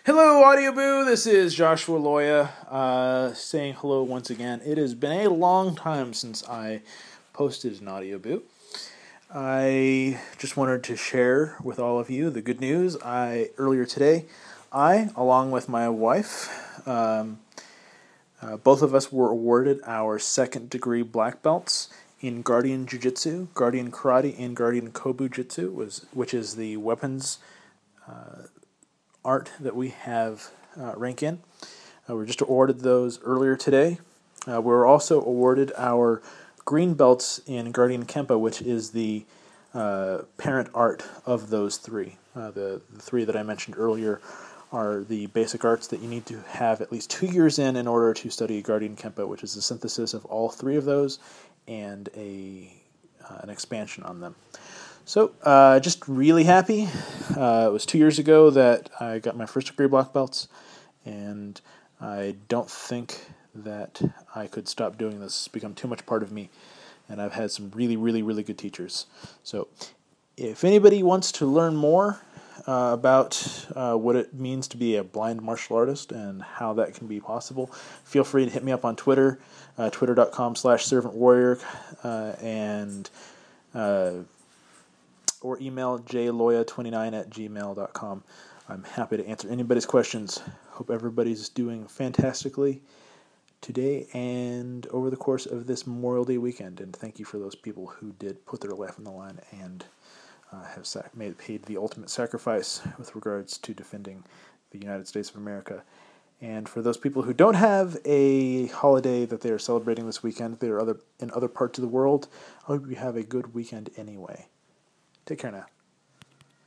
Hello, Audio Boo. This is Joshua Loya saying hello once again. It has been a long time since I posted an Audio Boo. I just wanted to share with all of you the good news. Earlier today, along with my wife, both of us were awarded our second degree black belts in Guardian Jiu-Jitsu, Guardian Karate, and Guardian Kobu Jitsu, which is the weapons art that we have rank in. We were just awarded those earlier today. We were also awarded our green belts in Guardian Kempo, which is the parent art of those three. The three that I mentioned earlier are the basic arts that you need to have at least 2 years in order to study Guardian Kempo, which is the synthesis of all three of those and an expansion on them. So, just really happy. It was 2 years ago that I got my first degree black belts, and I don't think that I could stop doing this. It's become too much part of me, and I've had some really, really, really good teachers. So, if anybody wants to learn more about what it means to be a blind martial artist and how that can be possible, feel free to hit me up on Twitter, twitter.com/servantwarrior, or email jloya29@gmail.com. I'm happy to answer anybody's questions. Hope everybody's doing fantastically today and over the course of this Memorial Day weekend. And thank you for those people who did put their life on the line and have paid the ultimate sacrifice with regards to defending the United States of America. And for those people who don't have a holiday that they are celebrating this weekend, they are in other parts of the world, I hope you have a good weekend anyway. Take care now.